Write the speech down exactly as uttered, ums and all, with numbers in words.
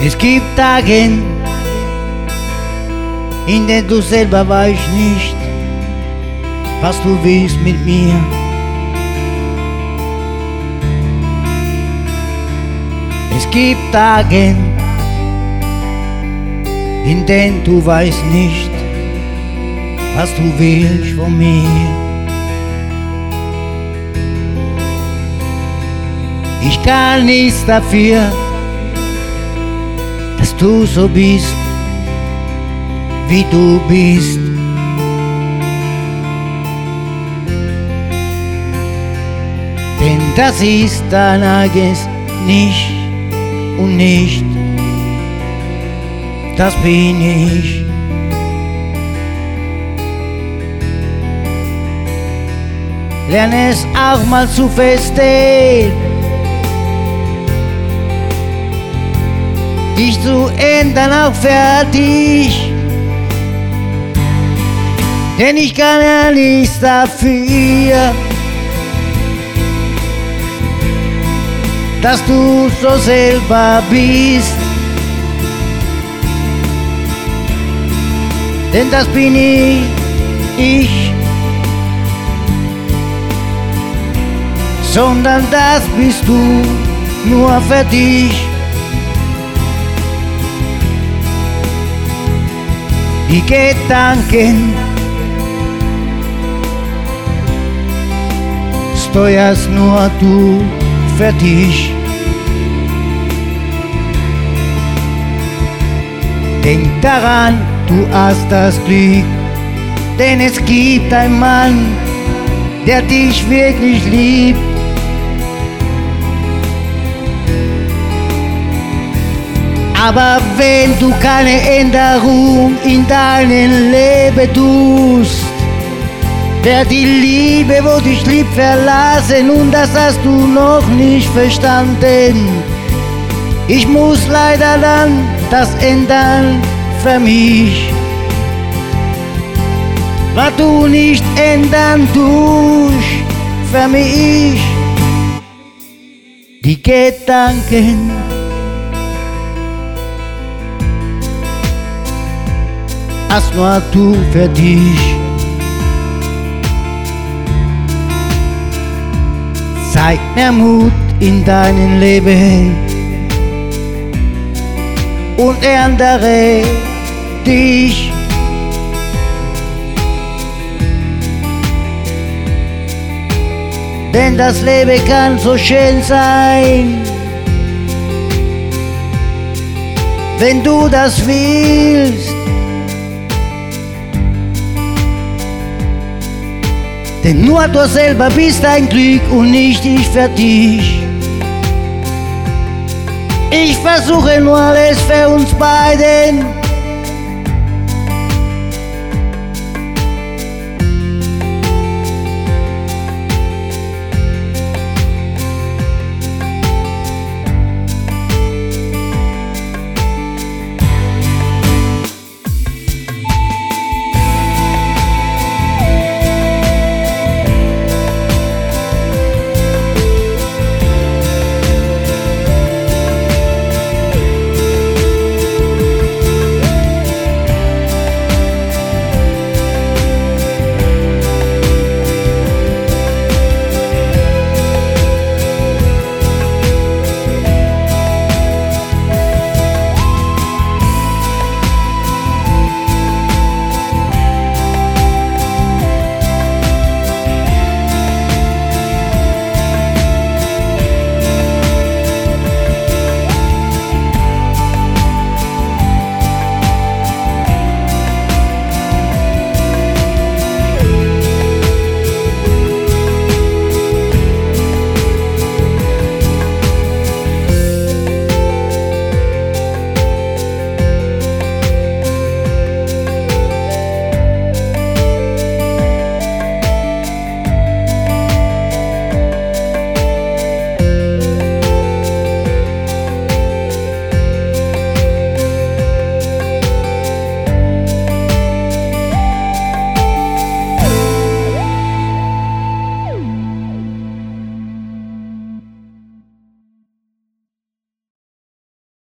Es gibt Tage, in denen du selber weißt nicht, was du willst mit mir. Es gibt Tage, in denen du weißt nicht, was du willst von mir. Ich kann nichts dafür, dass du so bist, wie du bist. Denn das ist dein eigenes Nicht und nicht, das bin ich. Lerne es auch mal zu verstehen, dich zu ändern auch fertig. Denn ich kann ja nichts dafür, dass du so selber bist. Denn das bin ich, ich, sondern das bist du nur für dich. Die Gedanken steuerst nur du für dich. Denk daran, du hast das Glück, denn es gibt einen Mann, der dich wirklich liebt. Aber wenn du keine Änderung in deinem Leben tust, wird die Liebe, wo dich liebt, verlassen, und das hast du noch nicht verstanden. Ich muss leider dann das ändern für mich, was du nicht ändern tust für mich. Die Gedanken hast nur du für dich. Zeig mir Mut in deinem Leben und ändere dich. Denn das Leben kann so schön sein, wenn du das willst. Denn nur du selber bist ein Glück und nicht ich für dich. Ich versuche nur alles für uns beiden,